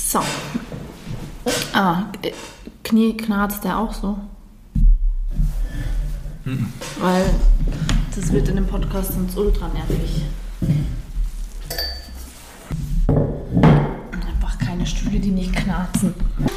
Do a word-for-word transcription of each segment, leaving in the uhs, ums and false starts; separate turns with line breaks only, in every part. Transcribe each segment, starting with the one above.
So. Ah, Knie knarzt der auch so? Mhm. Weil das wird in dem Podcast sonst ultra nervig. Einfach keine Stühle, die nicht knarzen.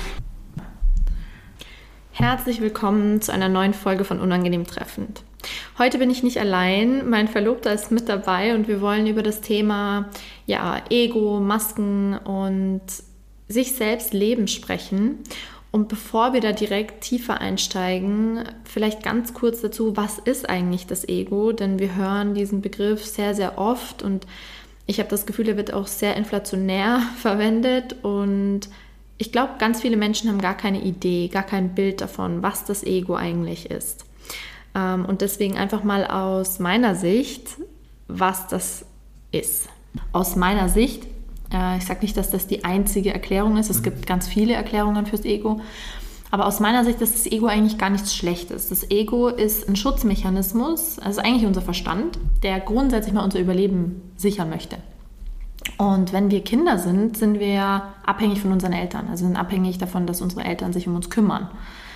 Herzlich willkommen zu einer neuen Folge von Unangenehm Treffend. Heute bin ich nicht allein, mein Verlobter ist mit dabei und wir wollen über das Thema ja, Ego, Masken und sich selbst leben sprechen. Und bevor wir da direkt tiefer einsteigen, vielleicht ganz kurz dazu, was ist eigentlich das Ego? Denn wir hören diesen Begriff sehr, sehr oft und ich habe das Gefühl, er wird auch sehr inflationär verwendet und ich glaube, ganz viele Menschen haben gar keine Idee, gar kein Bild davon, was das Ego eigentlich ist. Und deswegen einfach mal aus meiner Sicht, was das ist. Aus meiner Sicht, ich sage nicht, dass das die einzige Erklärung ist, es gibt ganz viele Erklärungen fürs Ego, aber aus meiner Sicht ist das Ego eigentlich gar nichts Schlechtes. Das Ego ist ein Schutzmechanismus, also eigentlich unser Verstand, der grundsätzlich mal unser Überleben sichern möchte. Und wenn wir Kinder sind, sind wir abhängig von unseren Eltern, also sind abhängig davon, dass unsere Eltern sich um uns kümmern.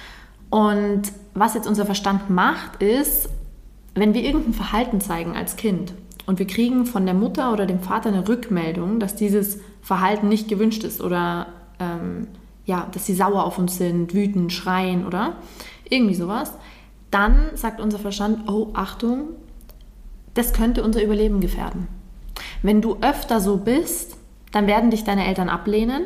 Und was jetzt unser Verstand macht, ist, wenn wir irgendein Verhalten zeigen als Kind und wir kriegen von der Mutter oder dem Vater eine Rückmeldung, dass dieses Verhalten nicht gewünscht ist oder ähm, ja, dass sie sauer auf uns sind, wütend, schreien oder irgendwie sowas, dann sagt unser Verstand, oh, Achtung, das könnte unser Überleben gefährden. Wenn du öfter so bist, dann werden dich deine Eltern ablehnen,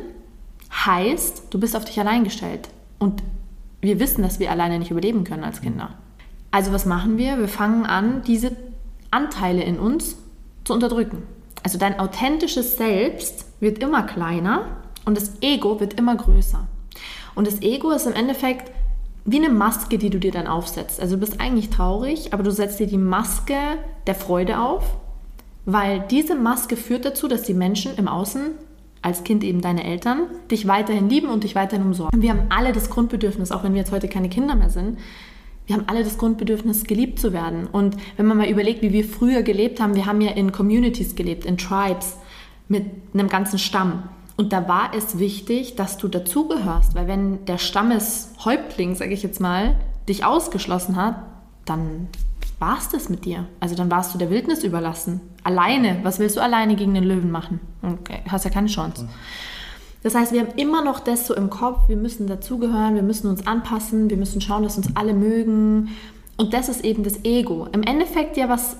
heißt, du bist auf dich allein gestellt und wir wissen, dass wir alleine nicht überleben können als Kinder. Also was machen wir? Wir fangen an, diese Anteile in uns zu unterdrücken. Also dein authentisches Selbst wird immer kleiner und das Ego wird immer größer. Und das Ego ist im Endeffekt wie eine Maske, die du dir dann aufsetzt. Also du bist eigentlich traurig, aber du setzt dir die Maske der Freude auf, weil diese Maske führt dazu, dass die Menschen im Außen, als Kind eben deine Eltern, dich weiterhin lieben und dich weiterhin umsorgen. Wir haben alle das Grundbedürfnis, auch wenn wir jetzt heute keine Kinder mehr sind, wir haben alle das Grundbedürfnis, geliebt zu werden. Und wenn man mal überlegt, wie wir früher gelebt haben, wir haben ja in Communities gelebt, in Tribes, mit einem ganzen Stamm. Und da war es wichtig, dass du dazugehörst, weil wenn der Stammeshäuptling, sage ich jetzt mal, dich ausgeschlossen hat, dann war es das mit dir. Also dann warst du der Wildnis überlassen. Alleine. Was willst du alleine gegen den Löwen machen? Okay, hast ja keine Chance. Das heißt, wir haben immer noch das so im Kopf, wir müssen dazugehören, wir müssen uns anpassen, wir müssen schauen, dass uns alle mögen. Und das ist eben das Ego. Im Endeffekt ja was,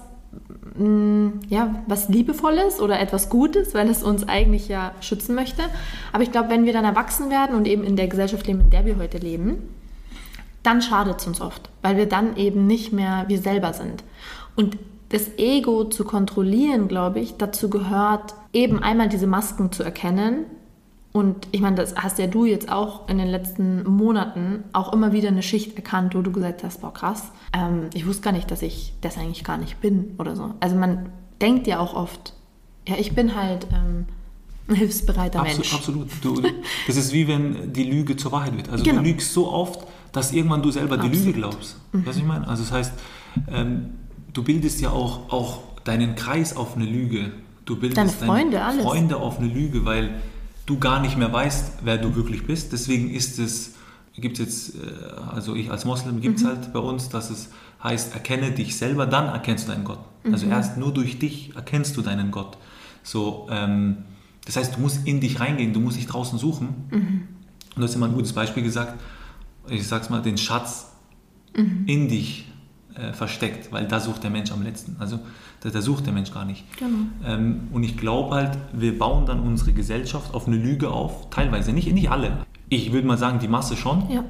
mh, ja, was Liebevolles oder etwas Gutes, weil es uns eigentlich ja schützen möchte. Aber ich glaube, wenn wir dann erwachsen werden und eben in der Gesellschaft leben, in der wir heute leben, dann schadet es uns oft, weil wir dann eben nicht mehr wir selber sind. Und das Ego zu kontrollieren, glaube ich, dazu gehört eben einmal diese Masken zu erkennen. Und ich meine, das hast ja du jetzt auch in den letzten Monaten auch immer wieder eine Schicht erkannt, wo du gesagt hast, boah krass, ähm, ich wusste gar nicht, dass ich das eigentlich gar nicht bin oder so. Also man denkt ja auch oft, ja, ich bin halt ähm, ein hilfsbereiter
Absolut,
Mensch.
Absolut. Du, das ist wie wenn die Lüge zur Wahrheit wird. Also
genau.
Du lügst so oft, dass irgendwann du selber
Absolut.
die Lüge glaubst. Mhm. Weißt du, was ich meine? Also das heißt, ähm, du bildest ja auch, auch deinen Kreis auf eine Lüge. Du bildest
deine Freunde,
deine
alles.
Freunde auf eine Lüge, weil du gar nicht mehr weißt, wer du wirklich bist. Deswegen ist es, gibt es jetzt, also ich als Moslem gibt es mhm. halt bei uns, dass es heißt, erkenne dich selber, dann erkennst du deinen Gott. Mhm. Also erst nur durch dich erkennst du deinen Gott. So, ähm, das heißt, du musst in dich reingehen, du musst dich draußen suchen. Mhm. Und du hast immer ein gutes Beispiel gesagt, ich sag's mal, den Schatz mhm. in dich äh, versteckt, weil da sucht der Mensch am letzten. Also da, da sucht der Mensch gar nicht.
Genau.
Ähm, und ich glaube halt, wir bauen dann unsere Gesellschaft auf eine Lüge auf, teilweise, nicht, nicht alle. Ich würde mal sagen, die Masse schon.
Ja.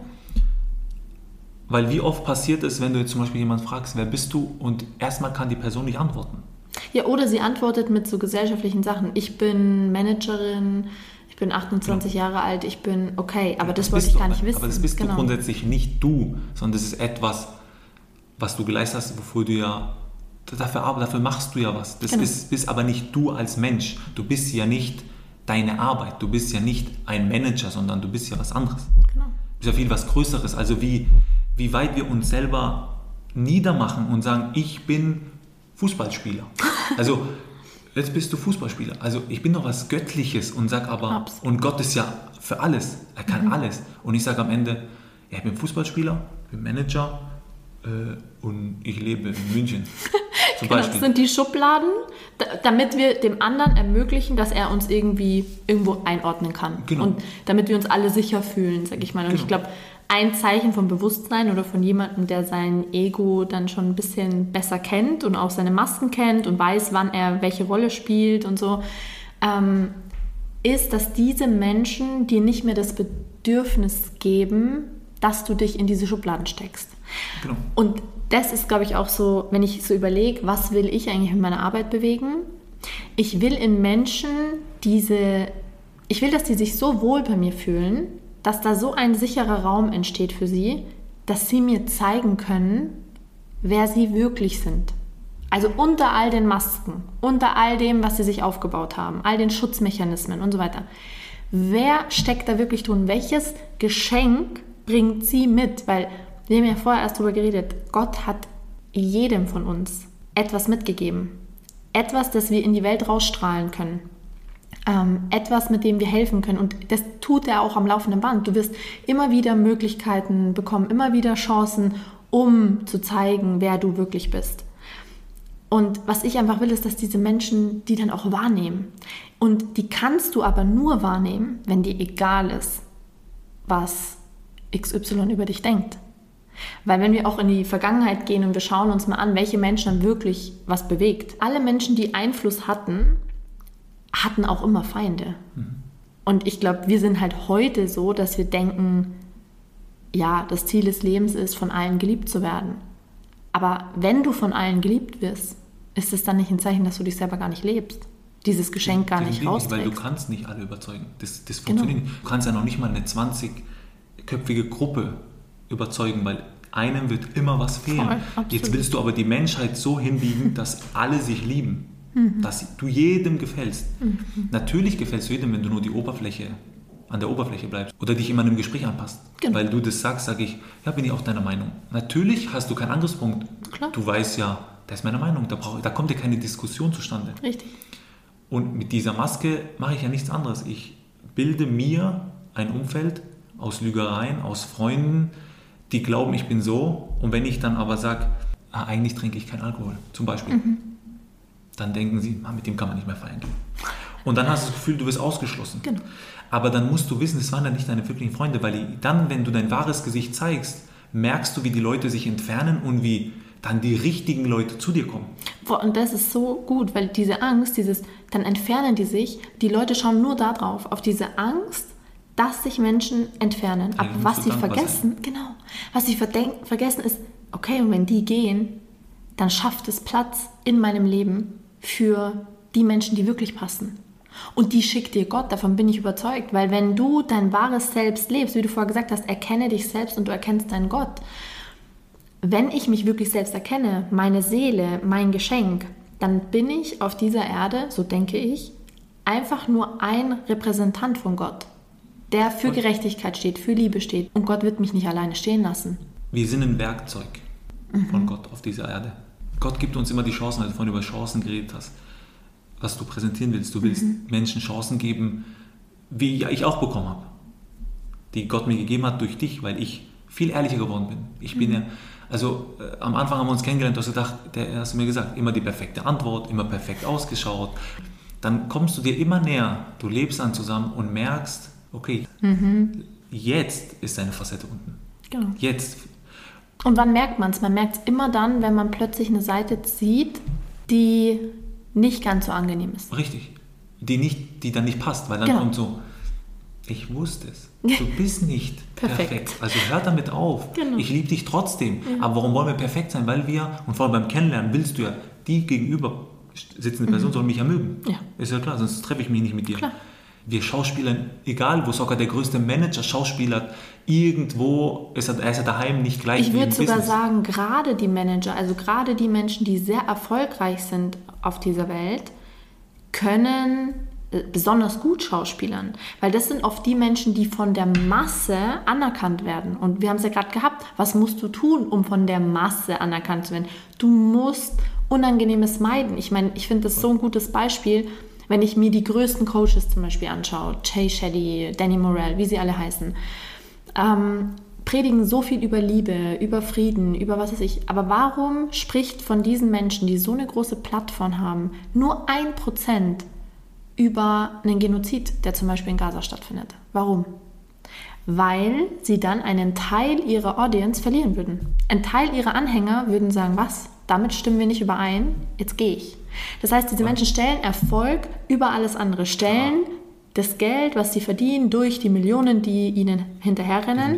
Weil wie oft passiert es, wenn du jetzt zum Beispiel jemanden fragst, wer bist du? Und erstmal kann die Person nicht antworten.
Ja, oder sie antwortet mit so gesellschaftlichen Sachen. Ich bin Managerin, ich bin achtundzwanzig genau. Jahre alt, ich bin okay, aber das, das wollte ich gar nicht
du,
wissen.
Aber das bist
genau.
du grundsätzlich nicht du, sondern das ist etwas, was du geleistet hast, wofür du ja, dafür, dafür machst du ja was. Das genau. ist, bist aber nicht du als Mensch. Du bist ja nicht deine Arbeit, du bist ja nicht ein Manager, sondern du bist ja was anderes. Genau. Du bist ja viel was Größeres. Also wie, wie weit wir uns selber niedermachen und sagen, ich bin Fußballspieler. Also jetzt bist du Fußballspieler. Also ich bin doch was Göttliches und sag aber,
Absolut.
und Gott ist ja für alles, er kann mhm. alles. Und ich sage am Ende, ja, ich bin Fußballspieler, ich bin Manager äh, und ich lebe in München. Zum
genau,
Beispiel.
Das sind die Schubladen, d- damit wir dem anderen ermöglichen, dass er uns irgendwie irgendwo einordnen kann.
Genau.
Und damit wir uns alle sicher fühlen, sag ich mal. Und
Genau.
ich glaube, ein Zeichen von Bewusstsein oder von jemandem, der sein Ego dann schon ein bisschen besser kennt und auch seine Masken kennt und weiß, wann er welche Rolle spielt und so, ähm, ist, dass diese Menschen dir nicht mehr das Bedürfnis geben, dass du dich in diese Schubladen steckst.
Genau.
Und das ist, glaube ich, auch so, wenn ich so überlege, was will ich eigentlich mit meiner Arbeit bewegen? Ich will in Menschen diese, ich will, dass die sich so wohl bei mir fühlen, dass da so ein sicherer Raum entsteht für sie, dass sie mir zeigen können, wer sie wirklich sind. Also unter all den Masken, unter all dem, was sie sich aufgebaut haben, all den Schutzmechanismen und so weiter. Wer steckt da wirklich drin? Welches Geschenk bringt sie mit? Weil wir haben ja vorher erst darüber geredet, Gott hat jedem von uns etwas mitgegeben. Etwas, das wir in die Welt rausstrahlen können. Ähm, etwas, mit dem wir helfen können. Und das tut er auch am laufenden Band. Du wirst immer wieder Möglichkeiten bekommen, immer wieder Chancen, um zu zeigen, wer du wirklich bist. Und was ich einfach will, ist, dass diese Menschen die dann auch wahrnehmen. Und die kannst du aber nur wahrnehmen, wenn dir egal ist, was X Y über dich denkt. Weil wenn wir auch in die Vergangenheit gehen und wir schauen uns mal an, welche Menschen dann wirklich was bewegt. Alle Menschen, die Einfluss hatten, hatten auch immer Feinde. Mhm. Und ich glaube, wir sind halt heute so, dass wir denken, ja, das Ziel des Lebens ist, von allen geliebt zu werden. Aber wenn du von allen geliebt wirst, ist es dann nicht ein Zeichen, dass du dich selber gar nicht lebst? Dieses Geschenk gar nicht rausträgst?
Weil du kannst nicht alle überzeugen. Das, das funktioniert genau. nicht. Du kannst ja noch nicht mal eine zwanzigköpfige Gruppe überzeugen, weil einem wird immer was fehlen. Voll, jetzt willst du aber die Menschheit so hinbiegen, dass alle sich lieben. Mhm. Dass du jedem gefällst. Mhm. Natürlich gefällst du jedem, wenn du nur die Oberfläche, an der Oberfläche bleibst oder dich immer einem Gespräch anpasst. Genau. Weil du das sagst, sage ich, ja, bin ich auch deiner Meinung. Natürlich hast du keinen Angriffspunkt. Klar. Du weißt ja, das ist meine Meinung, da, brauch, da kommt ja keine Diskussion zustande.
Richtig.
Und mit dieser Maske mache ich ja nichts anderes. Ich bilde mir ein Umfeld aus Lügereien, aus Freunden, die glauben, ich bin so. Und wenn ich dann aber sage, ah, eigentlich trinke ich keinen Alkohol, zum Beispiel, mhm. dann denken sie, ah, mit dem kann man nicht mehr feiern gehen. Und dann hast du das Gefühl, du wirst ausgeschlossen. Genau. Aber dann musst du wissen, das waren ja nicht deine wirklichen Freunde, weil dann, wenn du dein wahres Gesicht zeigst, merkst du, wie die Leute sich entfernen und wie dann die richtigen Leute zu dir kommen.
Und das ist so gut, weil diese Angst, dieses, dann entfernen die sich, die Leute schauen nur darauf, auf diese Angst, dass sich Menschen entfernen. Aber ja, was sie vergessen, sein. genau, was sie verdenken, vergessen ist, okay, und wenn die gehen, dann schafft es Platz in meinem Leben für die Menschen, die wirklich passen. Und die schickt dir Gott, davon bin ich überzeugt. Weil wenn du dein wahres Selbst lebst, wie du vorher gesagt hast, erkenne dich selbst und du erkennst deinen Gott. Wenn ich mich wirklich selbst erkenne, meine Seele, mein Geschenk, dann bin ich auf dieser Erde, so denke ich, einfach nur ein Repräsentant von Gott, der für und Gerechtigkeit steht, für Liebe steht. Und Gott wird mich nicht alleine stehen lassen.
Wir sind ein Werkzeug mhm. von Gott auf dieser Erde. Gott gibt uns immer die Chancen, als du vorhin über Chancen geredet hast, was du präsentieren willst. Du willst mhm. Menschen Chancen geben, wie ich auch bekommen habe, die Gott mir gegeben hat durch dich, weil ich viel ehrlicher geworden bin. Ich bin mhm. ja, also äh, am Anfang haben wir uns kennengelernt, du hast gedacht, der hast du mir gesagt, immer die perfekte Antwort, immer perfekt ausgeschaut. Dann kommst du dir immer näher, du lebst dann zusammen und merkst, okay, mhm. jetzt ist deine Facette unten.
Genau.
Jetzt.
Und wann merkt man es? Man merkt es immer dann, wenn man plötzlich eine Seite sieht, die nicht ganz so angenehm ist.
Richtig. Die, nicht, die dann nicht passt, weil dann genau. kommt so, ich wusste es. Du bist nicht perfekt. perfekt. Also hör damit auf. Genau. Ich liebe dich trotzdem. Ja. Aber warum wollen wir perfekt sein? Weil wir, und vor allem beim Kennenlernen willst du ja, die gegenüber sitzende Person mhm. soll mich ja mögen. Ja. Ist ja klar, sonst treffe ich mich nicht mit dir. Klar. Wir Schauspielern, egal wo sogar der größte Manager Schauspieler irgendwo, ist er, er ist ja daheim nicht gleich
ich
wie im
würde sogar
Business.
sagen, gerade die Manager, also gerade die Menschen, die sehr erfolgreich sind auf dieser Welt, können besonders gut schauspielern, weil das sind oft die Menschen, die von der Masse anerkannt werden. Und wir haben es ja gerade gehabt, was musst du tun, um von der Masse anerkannt zu werden? Du musst Unangenehmes meiden. Ich meine, ich finde das so ein gutes Beispiel, wenn ich mir die größten Coaches zum Beispiel anschaue, Jay Shetty, Danny Morell, wie sie alle heißen, ähm, predigen so viel über Liebe, über Frieden, über was weiß ich. Aber warum spricht von diesen Menschen, die so eine große Plattform haben, nur ein Prozent über einen Genozid, der zum Beispiel in Gaza stattfindet? Warum? Weil sie dann einen Teil ihrer Audience verlieren würden. Ein Teil ihrer Anhänger würden sagen, was? Damit stimmen wir nicht überein, jetzt gehe ich. Das heißt, diese Menschen stellen Erfolg über alles andere, stellen das Geld, was sie verdienen, durch die Millionen, die ihnen hinterherrennen,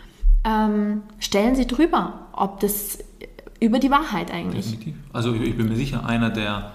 ähm, stellen sie drüber, ob das über die Wahrheit eigentlich.
Definitiv. Also ich bin mir sicher, einer, der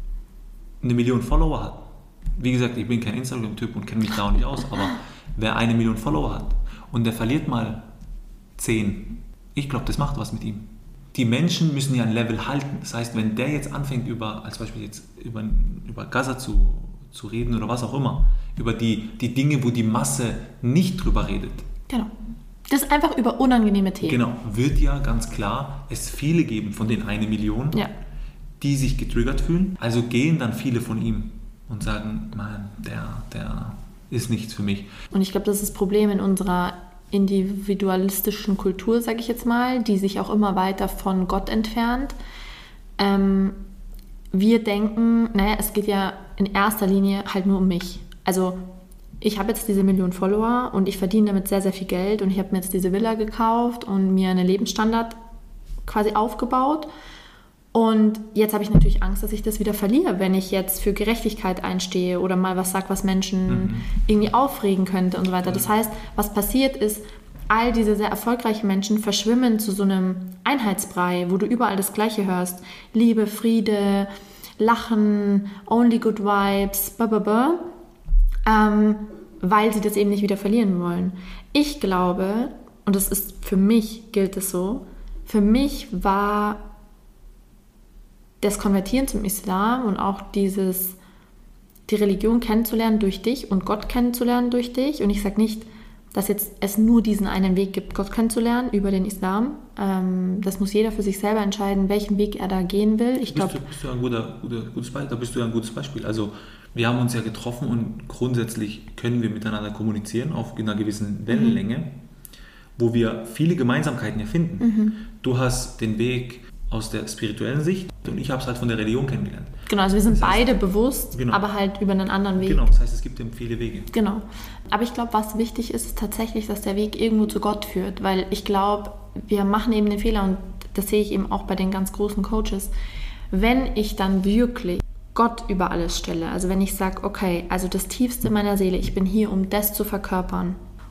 eine Million Follower hat, wie gesagt, ich bin kein Instagram-Typ und kenne mich da auch nicht aus, aber wer eine Million Follower hat und der verliert mal zehn, ich glaube, das macht was mit ihm. Die Menschen müssen ja ein Level halten. Das heißt, wenn der jetzt anfängt, über, als Beispiel jetzt über, über Gaza zu, zu reden oder was auch immer, über die, die Dinge, wo die Masse nicht drüber redet.
Genau. Das ist einfach über unangenehme Themen.
Genau. Wird ja ganz klar es viele geben von den eine Million,
ja.
die sich getriggert fühlen. Also gehen dann viele von ihm und sagen, Mann, der, der ist nichts für mich.
Und ich glaube, das ist das Problem in unserer individualistischen Kultur, sage ich jetzt mal, die sich auch immer weiter von Gott entfernt. Ähm, wir denken, naja, es geht ja in erster Linie halt nur um mich. Also ich habe jetzt diese Million Follower und ich verdiene damit sehr, sehr viel Geld und ich habe mir jetzt diese Villa gekauft und mir einen Lebensstandard quasi aufgebaut. Und jetzt habe ich natürlich Angst, dass ich das wieder verliere, wenn ich jetzt für Gerechtigkeit einstehe oder mal was sage, was Menschen mhm. irgendwie aufregen könnte und so weiter. Das heißt, was passiert ist, all diese sehr erfolgreichen Menschen verschwimmen zu so einem Einheitsbrei, wo du überall das Gleiche hörst. Liebe, Friede, Lachen, only good vibes, blablabla, ähm, weil sie das eben nicht wieder verlieren wollen. Ich glaube, und das ist für mich, gilt es so, für mich war das Konvertieren zum Islam und auch dieses, die Religion kennenzulernen durch dich und Gott kennenzulernen durch dich. Und ich sage nicht, dass jetzt es nur diesen einen Weg gibt, Gott kennenzulernen über den Islam. Ähm, das muss jeder für sich selber entscheiden, welchen Weg er da gehen will. Ich glaube,
bist du ein guter, guter, gutes Beispiel. Da bist du ja ein gutes Beispiel. Also wir haben uns ja getroffen und grundsätzlich können wir miteinander kommunizieren auf einer gewissen Wellenlänge, mhm. wo wir viele Gemeinsamkeiten ja finden. Mhm. Du hast den Weg aus der spirituellen Sicht und ich habe es halt von der Religion kennengelernt.
Genau, also wir sind
das heißt,
beide bewusst,
genau.
aber halt über einen anderen Weg.
Genau, das heißt, es gibt eben viele Wege.
Genau. Aber ich glaube, was wichtig ist, ist tatsächlich, dass der Weg irgendwo zu Gott führt, weil ich glaube, wir machen eben den Fehler und das sehe ich eben auch bei den ganz großen Coaches, wenn ich dann wirklich Gott über alles stelle, also wenn ich sage, okay, also das Tiefste meiner Seele, ich bin hier, um das zu verkörpern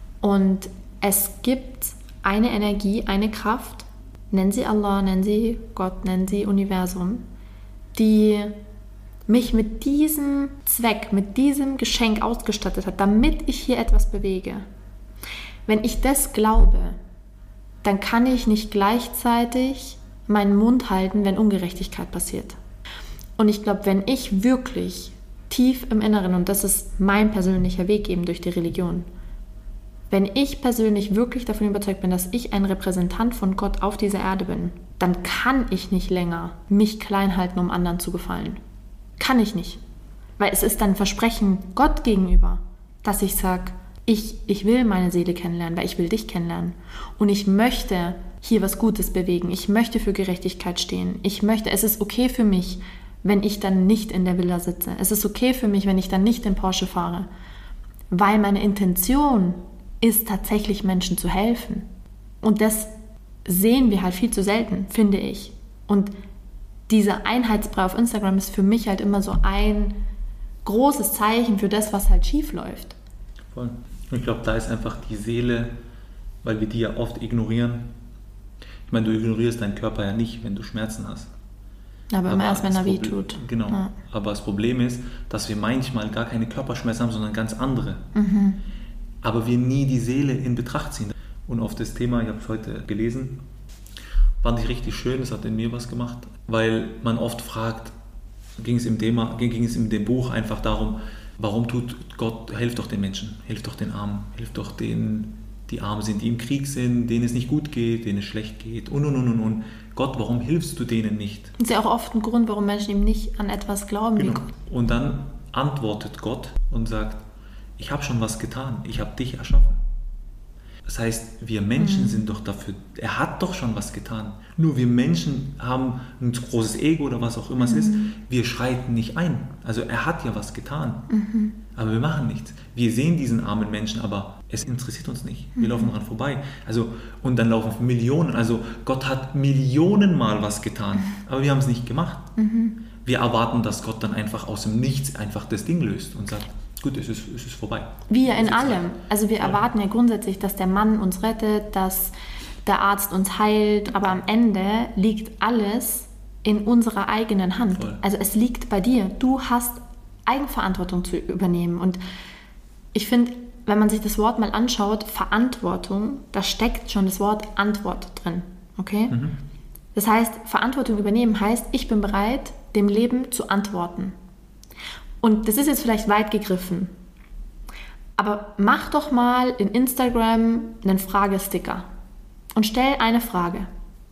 und es gibt eine Energie, eine Kraft, nennen sie Allah, nennen sie Gott, nennen sie Universum, die mich mit diesem Zweck, mit diesem Geschenk ausgestattet hat, damit ich hier etwas bewege. Wenn ich das glaube, dann kann ich nicht gleichzeitig meinen Mund halten, wenn Ungerechtigkeit passiert. Und ich glaube, wenn ich wirklich tief im Inneren, und das ist mein persönlicher Weg eben durch die Religion, wenn ich persönlich wirklich davon überzeugt bin, dass ich ein Repräsentant von Gott auf dieser Erde bin, dann kann ich nicht länger mich klein halten, um anderen zu gefallen. Kann ich nicht. Weil es ist dann ein Versprechen Gott gegenüber, dass ich sage, ich, ich will meine Seele kennenlernen, weil ich will dich kennenlernen. Und ich möchte hier was Gutes bewegen. Ich möchte für Gerechtigkeit stehen. Ich möchte, es ist okay für mich, wenn ich dann nicht in der Villa sitze. Es ist okay für mich, wenn ich dann nicht den Porsche fahre. Weil meine Intention ist tatsächlich Menschen zu helfen. Und das sehen wir halt viel zu selten, finde ich. Und dieser Einheitsbrei auf Instagram ist für mich halt immer so ein großes Zeichen für das, was halt schief läuft.
Voll. Und ich glaube, da ist einfach die Seele, weil wir die ja oft ignorieren. Ich meine, du ignorierst deinen Körper ja nicht, wenn du Schmerzen hast.
Aber immer erst, wenn er weh tut.
Genau. Ja. Aber das Problem ist, dass wir manchmal gar keine Körperschmerzen haben, sondern ganz andere.
Mhm.
Aber wir nie die Seele in Betracht ziehen. Und auf das Thema, ich habe es heute gelesen, fand ich richtig schön, das hat in mir was gemacht, weil man oft fragt, ging es im Thema, ging es in dem Buch einfach darum, warum tut Gott, hilft doch den Menschen, hilft doch den Armen, hilft doch den die arm sind, die im Krieg sind, denen es nicht gut geht, denen es schlecht geht und, und, und, und, und. Gott, warum hilfst du denen nicht?
Das ist ja auch oft ein Grund, warum Menschen eben nicht an etwas glauben.
Genau.
Wie Gott.
Und dann antwortet Gott und sagt, ich habe schon was getan, ich habe dich erschaffen. Das heißt, wir Menschen mhm. sind doch dafür, er hat doch schon was getan. Nur wir Menschen haben ein zu großes Ego oder was auch immer es mhm. ist. Wir schreiten nicht ein. Also er hat ja was getan. Mhm. Aber wir machen nichts. Wir sehen diesen armen Menschen, aber es interessiert uns nicht. Wir mhm. laufen dran vorbei. Also, und dann laufen Millionen. Also Gott hat Millionenmal was getan, aber wir haben es nicht gemacht. Mhm. Wir erwarten, dass Gott dann einfach aus dem Nichts einfach das Ding löst und sagt, gut, es ist, es ist vorbei.
Wie ja in allem. Also wir erwarten ja grundsätzlich, dass der Mann uns rettet, dass der Arzt uns heilt, aber am Ende liegt alles in unserer eigenen Hand. Voll. Also es liegt bei dir. Du hast Eigenverantwortung zu übernehmen. Und ich finde, wenn man sich das Wort mal anschaut, Verantwortung, da steckt schon das Wort Antwort drin. Okay? Mhm. Das heißt, Verantwortung übernehmen heißt, ich bin bereit, dem Leben zu antworten. Und das ist jetzt vielleicht weit gegriffen, aber mach doch mal in Instagram einen Fragesticker und stell eine Frage.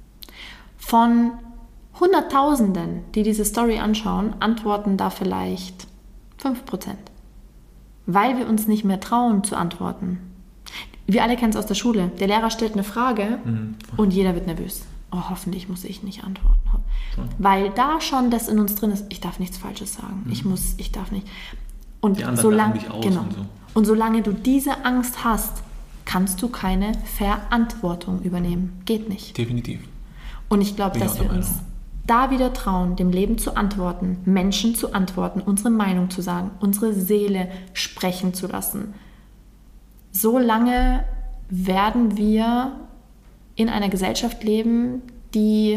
Von Hunderttausenden, die diese Story anschauen, antworten da vielleicht fünf Prozent, weil wir uns nicht mehr trauen zu antworten. Wir alle kennen es aus der Schule. Der Lehrer stellt eine Frage mhm. und jeder wird nervös. Oh, hoffentlich muss ich nicht antworten. Schon. Weil da schon das in uns drin ist, ich darf nichts Falsches sagen. Mhm. Ich muss, ich darf nicht. Und solange, genau, und, so. und solange du diese Angst hast, kannst du keine Verantwortung übernehmen. Geht nicht.
Definitiv.
Und ich glaube, dass wir uns da wieder trauen, dem Leben zu antworten, Menschen zu antworten, unsere Meinung zu sagen, unsere Seele sprechen zu lassen. So lange werden wir in einer Gesellschaft leben, die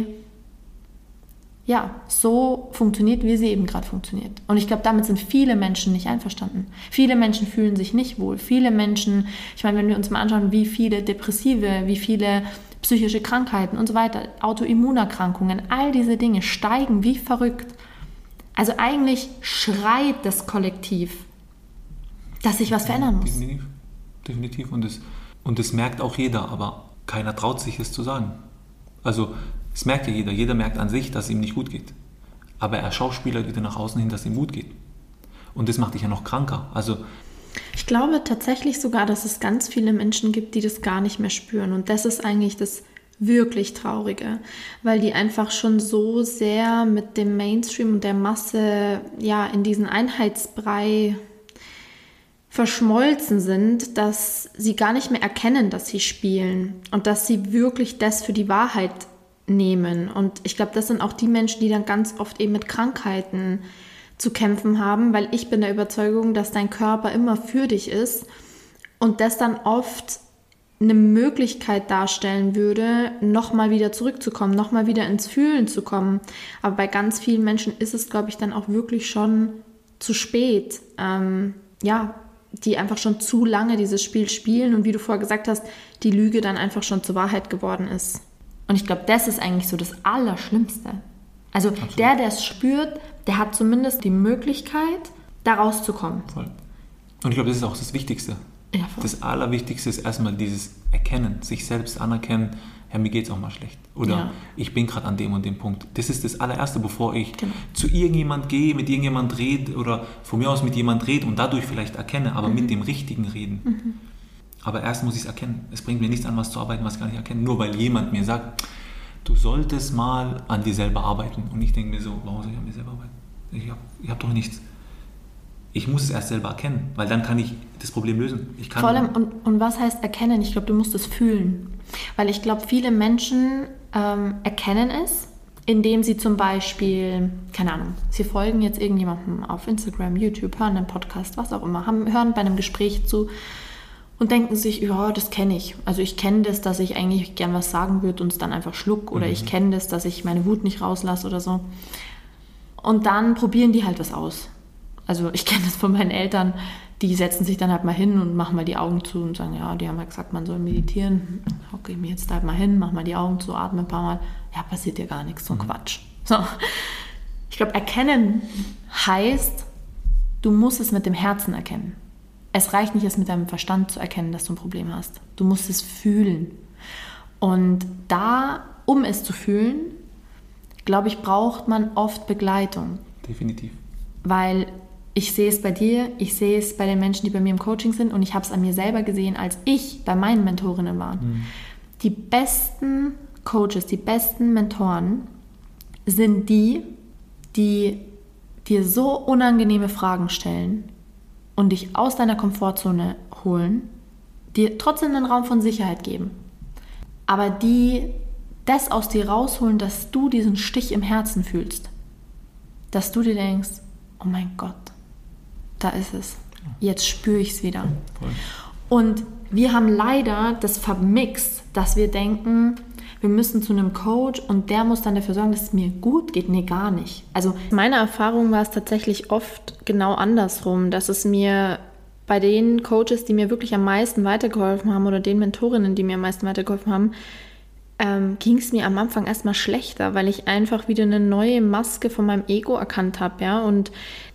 ja so funktioniert, wie sie eben gerade funktioniert. Und ich glaube, damit sind viele Menschen nicht einverstanden. Viele Menschen fühlen sich nicht wohl. Viele Menschen, ich meine, wenn wir uns mal anschauen, wie viele Depressive, wie viele psychische Krankheiten und so weiter, Autoimmunerkrankungen, all diese Dinge steigen wie verrückt. Also eigentlich schreit das Kollektiv, dass sich was verändern muss.
Definitiv, definitiv. Und das, und das merkt auch jeder, aber keiner traut sich, es zu sagen. Also, es merkt ja jeder. Jeder merkt an sich, dass es ihm nicht gut geht. Aber er schauspielert wieder nach außen hin, dass es ihm gut geht. Und das macht dich ja noch kranker. Also,
ich glaube tatsächlich sogar, dass es ganz viele Menschen gibt, die das gar nicht mehr spüren. Und das ist eigentlich das wirklich Traurige, weil die einfach schon so sehr mit dem Mainstream und der Masse ja in diesen Einheitsbrei verschmolzen sind, dass sie gar nicht mehr erkennen, dass sie spielen und dass sie wirklich das für die Wahrheit nehmen. Und ich glaube, das sind auch die Menschen, die dann ganz oft eben mit Krankheiten zu kämpfen haben, weil ich bin der Überzeugung, dass dein Körper immer für dich ist und das dann oft eine Möglichkeit darstellen würde, nochmal wieder zurückzukommen, nochmal wieder ins Fühlen zu kommen. Aber bei ganz vielen Menschen ist es, glaube ich, dann auch wirklich schon zu spät. Ähm, ja, die einfach schon zu lange dieses Spiel spielen und wie du vorher gesagt hast, die Lüge dann einfach schon zur Wahrheit geworden ist. Und ich glaube, das ist eigentlich so das Allerschlimmste. Also Absolut. der, der es spürt, der hat zumindest die Möglichkeit, da rauszukommen.
Voll. Und ich glaube, das ist auch das Wichtigste.
Ja, voll.
Das Allerwichtigste ist erstmal dieses Erkennen, sich selbst anerkennen, ja, mir geht es auch mal schlecht. Oder ja. ich bin gerade an dem und dem Punkt. Das ist das allererste, bevor ich genau. zu irgendjemand gehe, mit irgendjemand rede oder von mir aus mit jemand rede und dadurch vielleicht erkenne, aber mhm. mit dem Richtigen reden. Mhm. Aber erst muss ich es erkennen. Es bringt mir nichts an, was zu arbeiten, was ich gar nicht erkenne. Nur weil jemand mir sagt, du solltest mal an dir selber arbeiten. Und ich denke mir so, warum soll ich an mir selber arbeiten? Ich habe ich hab doch nichts. Ich muss es erst selber erkennen, weil dann kann ich das Problem lösen. Ich kann
Vor allem, und, und was heißt erkennen? Ich glaube, du musst es fühlen. Weil ich glaube, viele Menschen ähm, erkennen es, indem sie zum Beispiel, keine Ahnung, sie folgen jetzt irgendjemandem auf Instagram, YouTube, hören einen Podcast, was auch immer, haben, hören bei einem Gespräch zu und denken sich, ja, das kenne ich. Also ich kenne das, dass ich eigentlich gern was sagen würde und es dann einfach schluck. Oder mhm. ich kenne das, dass ich meine Wut nicht rauslasse oder so. Und dann probieren die halt was aus. Also ich kenne das von meinen Eltern, die setzen sich dann halt mal hin und machen mal die Augen zu und sagen, ja, die haben ja gesagt, man soll meditieren. Hocke ich mir jetzt halt mal hin, mach mal die Augen zu, atme ein paar Mal. Ja, passiert ja gar nichts, so ein mhm. Quatsch. So. Ich glaube, erkennen heißt, du musst es mit dem Herzen erkennen. Es reicht nicht, es mit deinem Verstand zu erkennen, dass du ein Problem hast. Du musst es fühlen. Und da, um es zu fühlen, glaube ich, braucht man oft Begleitung.
Definitiv.
Weil ich sehe es bei dir, ich sehe es bei den Menschen, die bei mir im Coaching sind und ich habe es an mir selber gesehen, als ich bei meinen Mentorinnen war. Mhm. Die besten Coaches, die besten Mentoren sind die, die dir so unangenehme Fragen stellen und dich aus deiner Komfortzone holen, dir trotzdem einen Raum von Sicherheit geben, aber die das aus dir rausholen, dass du diesen Stich im Herzen fühlst, dass du dir denkst, oh mein Gott, da ist es, jetzt spüre ich es wieder. Voll. Und wir haben leider das vermixt, dass wir denken, wir müssen zu einem Coach und der muss dann dafür sorgen, dass es mir gut geht. Nee, gar nicht. Also meine Erfahrung war es tatsächlich oft genau andersrum, dass es mir bei den Coaches, die mir wirklich am meisten weitergeholfen haben oder den Mentorinnen, die mir am meisten weitergeholfen haben, ähm, ging es mir am Anfang erstmal schlechter, weil ich einfach wieder eine neue Maske von meinem Ego erkannt habe, ja, und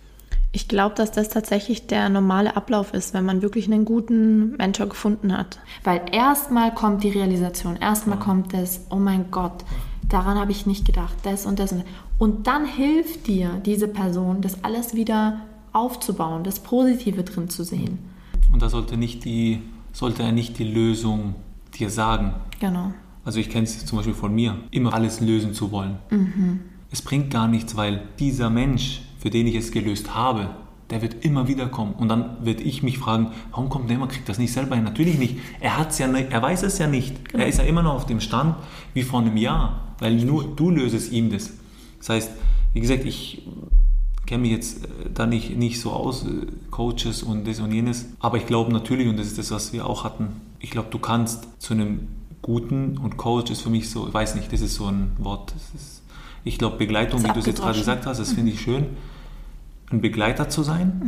ich glaube, dass das tatsächlich der normale Ablauf ist, wenn man wirklich einen guten Mentor gefunden hat. Weil erstmal kommt die Realisation, erstmal ja. kommt das, oh mein Gott, daran habe ich nicht gedacht, das und das und das. Und dann hilft dir diese Person, das alles wieder aufzubauen, das Positive drin zu sehen.
Und da sollte, nicht die, sollte er nicht die Lösung dir sagen.
Genau.
Also ich kenne es zum Beispiel von mir, immer alles lösen zu wollen. Mhm. Es bringt gar nichts, weil dieser Mensch, für den ich es gelöst habe, der wird immer wieder kommen. Und dann werde ich mich fragen, warum kommt der immer, kriegt das nicht selber hin? Natürlich nicht. Er hat's ja nicht, er weiß es ja nicht. Genau. Er ist ja immer noch auf dem Stand wie vor einem Jahr, weil nur du löst ihm das. Das heißt, wie gesagt, ich kenne mich jetzt da nicht, nicht so aus, Coaches und das und jenes. Aber ich glaube natürlich, und das ist das, was wir auch hatten, ich glaube, du kannst zu einem guten, und Coach ist für mich so, ich weiß nicht, das ist so ein Wort, das ist, ich glaube, Begleitung, wie du es jetzt gerade gesagt hast, das mhm. finde ich schön, ein Begleiter zu sein,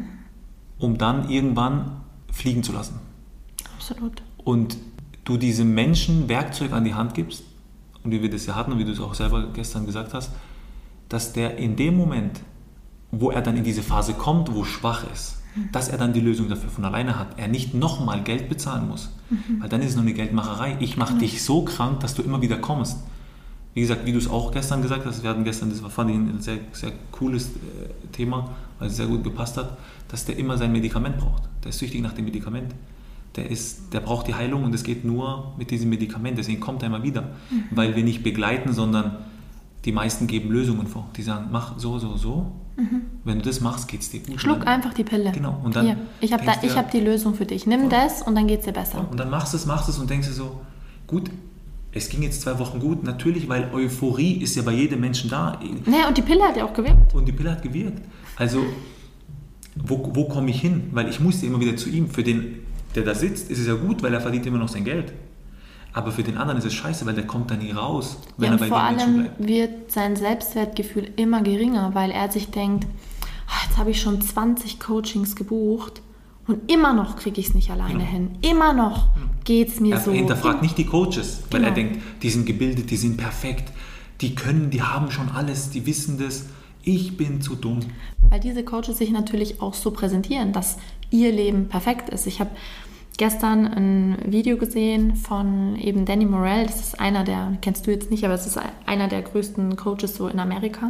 um dann irgendwann fliegen zu lassen.
Absolut.
Und du diesem Menschen Werkzeug an die Hand gibst, und wie wir das ja hatten und wie du es auch selber gestern gesagt hast, dass der in dem Moment, wo er dann in diese Phase kommt, wo schwach ist, mhm. dass er dann die Lösung dafür von alleine hat, er nicht nochmal Geld bezahlen muss, mhm. weil dann ist es nur eine Geldmacherei. Ich mache mhm. dich so krank, dass du immer wieder kommst. Wie gesagt, wie du es auch gestern gesagt hast, wir hatten gestern, das war, fand ich ein sehr, sehr cooles äh, Thema, weil es sehr gut gepasst hat, dass der immer sein Medikament braucht. Der ist süchtig nach dem Medikament. Der, ist, der braucht die Heilung und es geht nur mit diesem Medikament, deswegen kommt er immer wieder. Mhm. Weil wir nicht begleiten, sondern die meisten geben Lösungen vor. Die sagen, mach so, so, so. Mhm. Wenn du das machst, geht es dir gut.
Schluck
dann,
einfach die Pille.
Genau. Und dann
Hier, ich habe hab die Lösung für dich. Nimm voll. Das und dann geht es dir besser.
Und dann machst du es, machst es und denkst dir so, gut, es ging jetzt zwei Wochen gut, natürlich, weil Euphorie ist ja bei jedem Menschen da.
Naja, und die Pille hat ja auch gewirkt.
Und die Pille hat gewirkt. Also, wo, wo komme ich hin? Weil ich musste immer wieder zu ihm. Für den, der da sitzt, ist es ja gut, weil er verdient immer noch sein Geld. Aber für den anderen ist es scheiße, weil der kommt da nie raus, wenn
ja,
er bei
vor
den Menschen bleibt.
Allem wird sein Selbstwertgefühl immer geringer, weil er sich denkt, oh, jetzt habe ich schon zwanzig Coachings gebucht und immer noch kriege ich es nicht alleine genau. hin. Immer noch geht es mir
er
so.
Er hinterfragt nicht die Coaches, weil
genau.
er denkt, die sind gebildet, die sind perfekt, die können, die haben schon alles, die wissen das. Ich bin zu dumm.
Weil diese Coaches sich natürlich auch so präsentieren, dass ihr Leben perfekt ist. Ich habe gestern ein Video gesehen von eben Danny Morell. Das ist einer der, kennst du jetzt nicht, aber es ist einer der größten Coaches so in Amerika.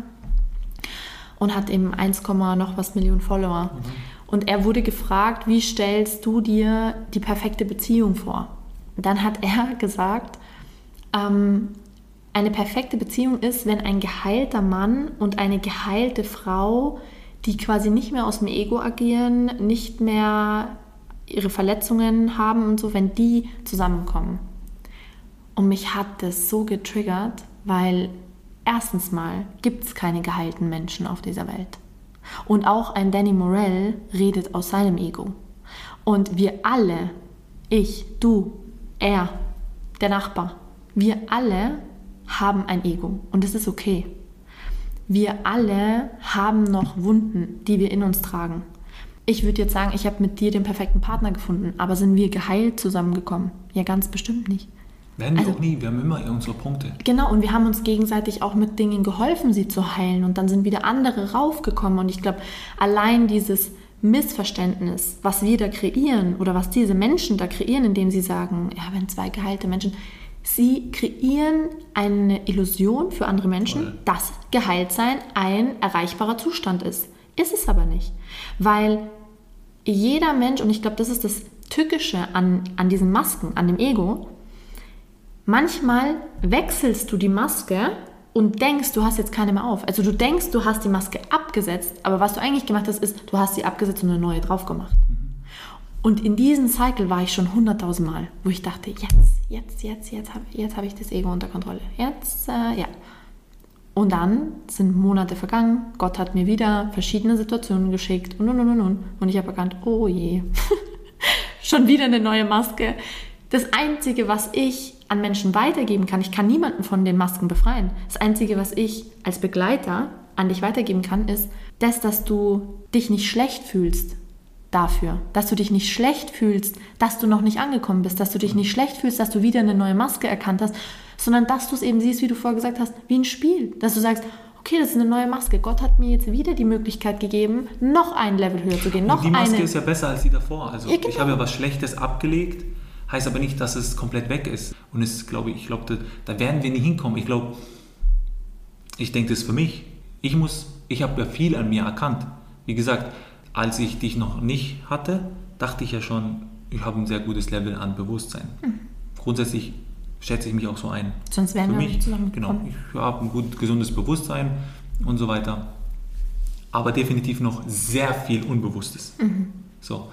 Und hat eben eins, noch was Millionen Follower. Mhm. Und er wurde gefragt, wie stellst du dir die perfekte Beziehung vor? Dann hat er gesagt, ähm, eine perfekte Beziehung ist, wenn ein geheilter Mann und eine geheilte Frau, die quasi nicht mehr aus dem Ego agieren, nicht mehr ihre Verletzungen haben und so, wenn die zusammenkommen. Und mich hat das so getriggert, weil erstens mal gibt es keine geheilten Menschen auf dieser Welt. Und auch ein Danny Morell redet aus seinem Ego. Und wir alle, ich, du, er, der Nachbar, wir alle haben ein Ego und es ist okay. Wir alle haben noch Wunden, die wir in uns tragen. Ich würde jetzt sagen, ich habe mit dir den perfekten Partner gefunden, aber sind wir geheilt zusammengekommen? Ja, ganz bestimmt nicht.
Werden wir also, auch nie, wir haben immer unsere Punkte.
Genau, und wir haben uns gegenseitig auch mit Dingen geholfen, sie zu heilen und dann sind wieder andere raufgekommen und ich glaube, allein dieses Missverständnis, was wir da kreieren oder was diese Menschen da kreieren, indem sie sagen, ja, wenn zwei geheilte Menschen, sie kreieren eine Illusion für andere Menschen, Voll. dass Geheiltsein ein erreichbarer Zustand ist. Ist es aber nicht, weil jeder Mensch, und ich glaube, das ist das Tückische an, an diesen Masken, an dem Ego, manchmal wechselst du die Maske und denkst, du hast jetzt keine mehr auf. Also du denkst, du hast die Maske abgesetzt, aber was du eigentlich gemacht hast, ist, du hast sie abgesetzt und eine neue drauf gemacht. Mhm. Und in diesem Cycle war ich schon hunderttausend Mal, wo ich dachte, jetzt, jetzt, jetzt, jetzt habe jetzt hab ich das Ego unter Kontrolle. Jetzt, äh, ja. Und dann sind Monate vergangen, Gott hat mir wieder verschiedene Situationen geschickt und und und und. Und ich habe erkannt, oh je, schon wieder eine neue Maske. Das Einzige, was ich an Menschen weitergeben kann, ich kann niemanden von den Masken befreien. Das Einzige, was ich als Begleiter an dich weitergeben kann, ist das, dass du dich nicht schlecht fühlst dafür. Dass du dich nicht schlecht fühlst, dass du noch nicht angekommen bist. Dass du dich nicht schlecht fühlst, dass du wieder eine neue Maske erkannt hast. Sondern dass du es eben siehst, wie du vorher gesagt hast, wie ein Spiel. Dass du sagst, okay, das ist eine neue Maske. Gott hat mir jetzt wieder die Möglichkeit gegeben, noch ein Level höher zu gehen. Noch
Und die Maske
eine.
ist ja besser als die davor. Also
ja, genau.
Ich habe ja was Schlechtes abgelegt, heißt aber nicht, dass es komplett weg ist. Und es, glaube ich, ich glaube, da, da werden wir nie hinkommen. Ich glaube, ich denke das für mich. Ich muss, ich habe ja viel an mir erkannt. Wie gesagt, als ich dich noch nicht hatte, dachte ich ja schon, ich habe ein sehr gutes Level an Bewusstsein. Mhm. Grundsätzlich schätze ich mich auch so ein.
Sonst wären wir nicht
Genau,
zusammengekommen.
ich habe ein gut, gesundes Bewusstsein und so weiter. Aber definitiv noch sehr viel Unbewusstes. Mhm. So.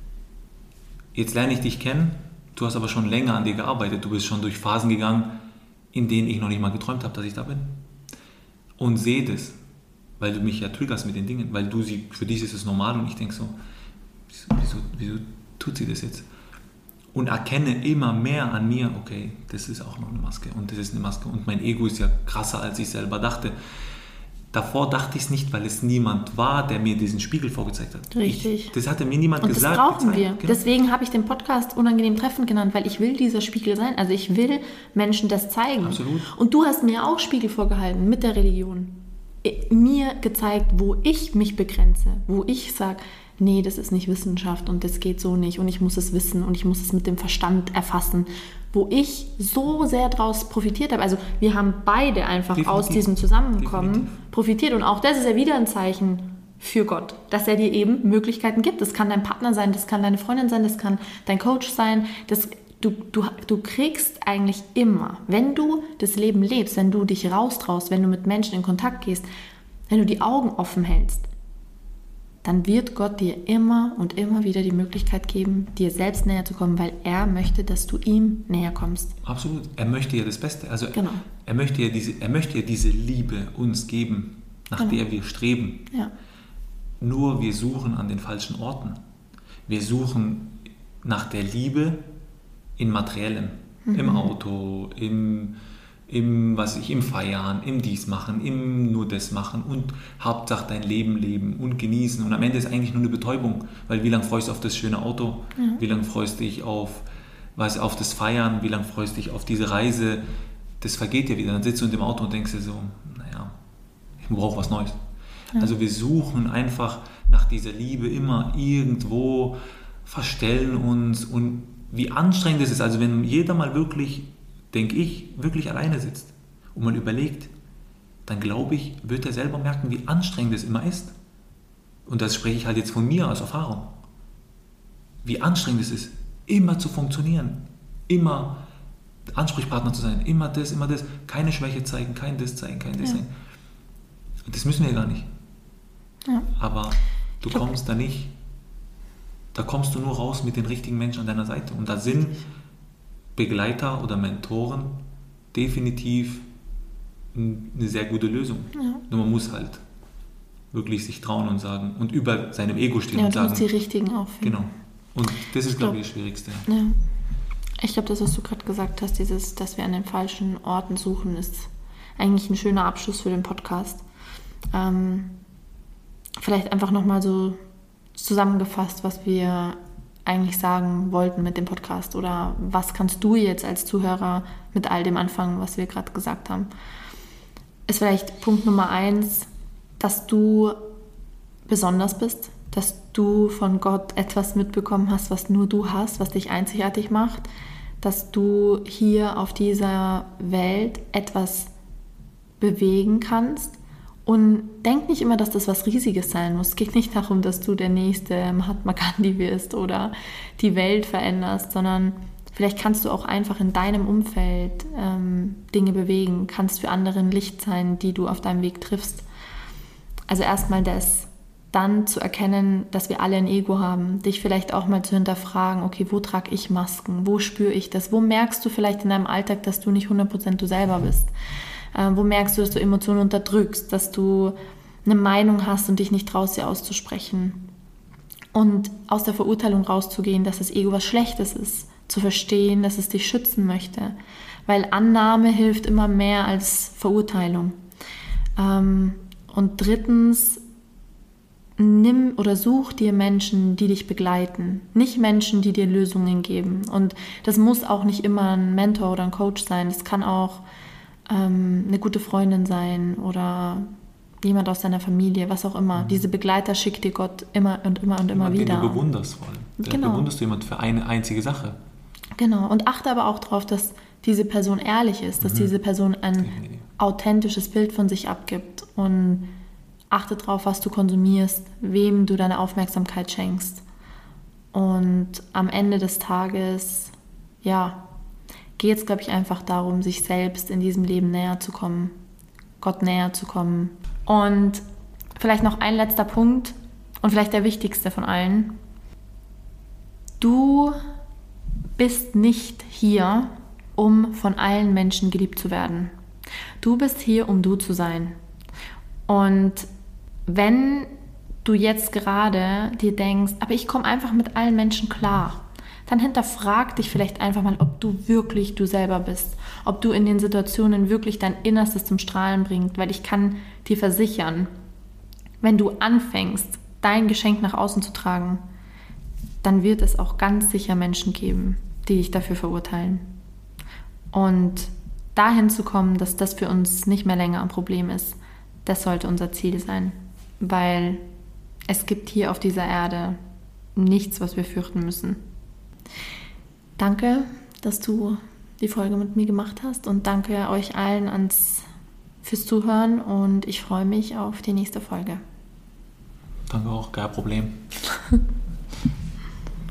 Jetzt lerne ich dich kennen. Du hast aber schon länger an dir gearbeitet. Du bist schon durch Phasen gegangen, in denen ich noch nicht mal geträumt habe, dass ich da bin. Und sehe das, weil du mich ja triggerst mit den Dingen. Weil du sie, für dich ist es normal und ich denke so, wieso, wieso tut sie das jetzt? Und erkenne immer mehr an mir, okay, das ist auch noch eine Maske und das ist eine Maske. Und mein Ego ist ja krasser, als ich selber dachte. Davor dachte ich es nicht, weil es niemand war, der mir diesen Spiegel vorgezeigt hat.
Richtig.
Ich, das hatte mir niemand
und
gesagt.
Und das brauchen
gezeigt.
wir. Genau. Deswegen habe ich den Podcast Unangenehm Treffen genannt, weil ich will dieser Spiegel sein. Also ich will Menschen das zeigen.
Absolut.
Und du hast mir auch Spiegel vorgehalten mit der Religion. Mir gezeigt, wo ich mich begrenze, wo ich sage, nee, das ist nicht Wissenschaft und das geht so nicht und ich muss es wissen und ich muss es mit dem Verstand erfassen, wo ich so sehr daraus profitiert habe. Also wir haben beide einfach Definitiv. aus diesem Zusammenkommen Definitiv. profitiert und auch das ist ja wieder ein Zeichen für Gott, dass er dir eben Möglichkeiten gibt. Das kann dein Partner sein, das kann deine Freundin sein, das kann dein Coach sein, das Du, du, du kriegst eigentlich immer, wenn du das Leben lebst, wenn du dich raustraust, wenn du mit Menschen in Kontakt gehst, wenn du die Augen offen hältst, dann wird Gott dir immer und immer wieder die Möglichkeit geben, dir selbst näher zu kommen, weil er möchte, dass du ihm näher kommst.
Absolut. Er möchte ja das Beste. Also
genau.
er, möchte ja diese, er möchte ja diese Liebe uns geben, nach genau. der wir streben.
Ja.
Nur wir suchen an den falschen Orten. Wir suchen nach der Liebe in Materiellem, mhm. im Auto, im, im, was ich, im Feiern, im dies machen, im nur das machen und Hauptsache dein Leben leben und genießen. Und am Ende ist eigentlich nur eine Betäubung, weil wie lange freust du auf das schöne Auto, ja. wie lange freust du dich auf, was, auf das Feiern, wie lange freust du dich auf diese Reise, das vergeht ja wieder. Dann sitzt du in dem Auto und denkst dir so, naja, ich brauche was Neues. Ja. Also wir suchen einfach nach dieser Liebe immer irgendwo, verstellen uns und wie anstrengend es ist, also wenn jeder mal wirklich, denke ich, wirklich alleine sitzt und man überlegt, dann glaube ich, wird er selber merken, wie anstrengend es immer ist. Und das spreche ich halt jetzt von mir aus Erfahrung. Wie anstrengend es ist, immer zu funktionieren, immer Ansprechpartner zu sein, immer das, immer das, keine Schwäche zeigen, kein das zeigen, kein das ja. zeigen. Und das müssen wir gar nicht. Ja. Aber du glaub, kommst da nicht, da kommst du nur raus mit den richtigen Menschen an deiner Seite. Und da sind Begleiter oder Mentoren definitiv eine sehr gute Lösung. Ja. Nur man muss halt wirklich sich trauen und sagen und über seinem Ego stehen
ja,
und sagen.
Ja, du musst die richtigen auffinden.
Genau. Und das ist, glaube ich, das Schwierigste.
Ja. Ich glaube, das, was du gerade gesagt hast, dieses, dass wir an den falschen Orten suchen, ist eigentlich ein schöner Abschluss für den Podcast. Ähm, vielleicht einfach nochmal so zusammengefasst, was wir eigentlich sagen wollten mit dem Podcast oder was kannst du jetzt als Zuhörer mit all dem anfangen, was wir gerade gesagt haben. Ist vielleicht Punkt Nummer eins, dass du besonders bist, dass du von Gott etwas mitbekommen hast, was nur du hast, was dich einzigartig macht, dass du hier auf dieser Welt etwas bewegen kannst. Und denk nicht immer, dass das was Riesiges sein muss. Es geht nicht darum, dass du der nächste Mahatma Gandhi wirst oder die Welt veränderst, sondern vielleicht kannst du auch einfach in deinem Umfeld ähm, Dinge bewegen, kannst für andere ein Licht sein, die du auf deinem Weg triffst. Also erstmal das, dann zu erkennen, dass wir alle ein Ego haben, dich vielleicht auch mal zu hinterfragen, okay, wo trage ich Masken, wo spüre ich das, wo merkst du vielleicht in deinem Alltag, dass du nicht hundert Prozent du selber bist. Äh, wo merkst du, dass du Emotionen unterdrückst, dass du eine Meinung hast und dich nicht traust, sie auszusprechen. Und aus der Verurteilung rauszugehen, dass das Ego was Schlechtes ist, zu verstehen, dass es dich schützen möchte. Weil Annahme hilft immer mehr als Verurteilung. Ähm, und drittens, nimm oder such dir Menschen, die dich begleiten. Nicht Menschen, die dir Lösungen geben. Und das muss auch nicht immer ein Mentor oder ein Coach sein. Das kann auch eine gute Freundin sein oder jemand aus deiner Familie, was auch immer. Mhm. Diese Begleiter schickt dir Gott immer und immer und immer
jemand,
wieder.
Den du bewunderst vor allem.
Genau.
Bewunderst du jemand für eine einzige Sache.
Genau. Und achte aber auch darauf, dass diese Person ehrlich ist, dass mhm. diese Person ein okay. authentisches Bild von sich abgibt und achte darauf, was du konsumierst, wem du deine Aufmerksamkeit schenkst. Und am Ende des Tages, ja, geht es, glaube ich, einfach darum, sich selbst in diesem Leben näher zu kommen, Gott näher zu kommen. Und vielleicht noch ein letzter Punkt und vielleicht der wichtigste von allen. Du bist nicht hier, um von allen Menschen geliebt zu werden. Du bist hier, um du zu sein. Und wenn du jetzt gerade dir denkst, aber ich komme einfach mit allen Menschen klar, dann hinterfrag dich vielleicht einfach mal, ob du wirklich du selber bist. Ob du in den Situationen wirklich dein Innerstes zum Strahlen bringst. Weil ich kann dir versichern, wenn du anfängst, dein Geschenk nach außen zu tragen, dann wird es auch ganz sicher Menschen geben, die dich dafür verurteilen. Und dahin zu kommen, dass das für uns nicht mehr länger ein Problem ist, das sollte unser Ziel sein. Weil es gibt hier auf dieser Erde nichts, was wir fürchten müssen. Danke, dass du die Folge mit mir gemacht hast und danke euch allen ans, fürs Zuhören und ich freue mich auf die nächste Folge.
Danke auch, kein Problem.